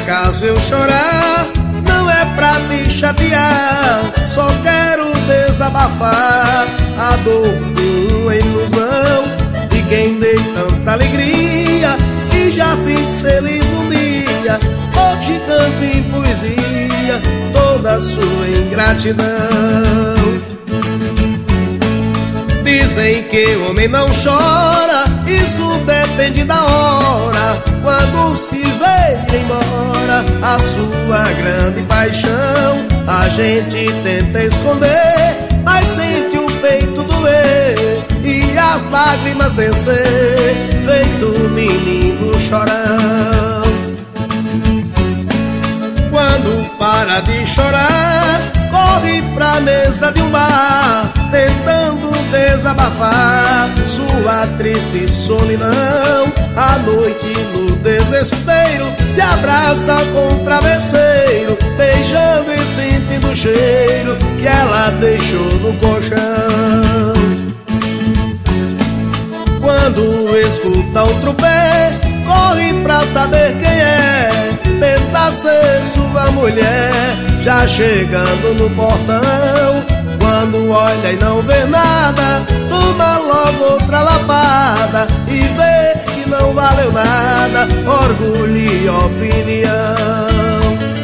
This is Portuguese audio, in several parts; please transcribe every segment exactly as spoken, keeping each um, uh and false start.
acaso eu chorar, não é pra te chatear, só quero desabafar a dor de uma ilusão, de quem dei tanta alegria e já fiz feliz um dia. Hoje canto em poesia toda a sua ingratidão. Dizem que o homem não chora, isso depende da hora, quando se vê embora a sua grande paixão. A gente tenta esconder, mas sente o peito doer e as lágrimas descer, feito menino chorão. Quando para de chorar, corre pra mesa de um bar, tentando desabafar sua triste solidão. À noite no desespero se abraça com o travesseiro, beijando e sentindo o cheiro que ela deixou no colchão. Quando escuta o tropé, corre pra saber quem é, pensa ser sua mulher, já chegando no portão. Quando olha e não vê nada, toma logo outra lapada e vê que não valeu nada, orgulho e opinião.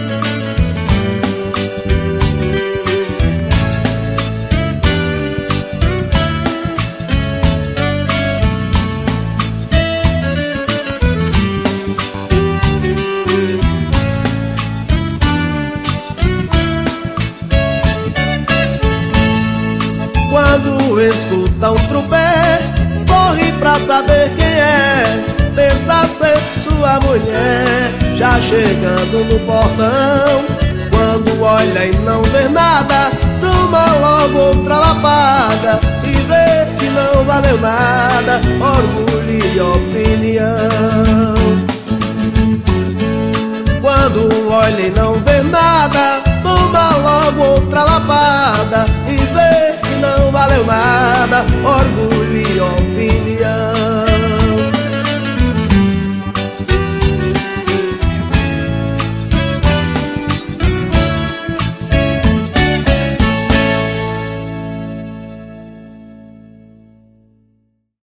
Quando escuta um tropé, corre pra saber quem é, pensa ser sua mulher, já chegando no portão. Quando olha e não vê nada, toma logo outra lapada e vê que não valeu nada, orgulho e opinião. Quando olha e não vê nada, toma logo outra lapada e vê que não valeu nada, orgulho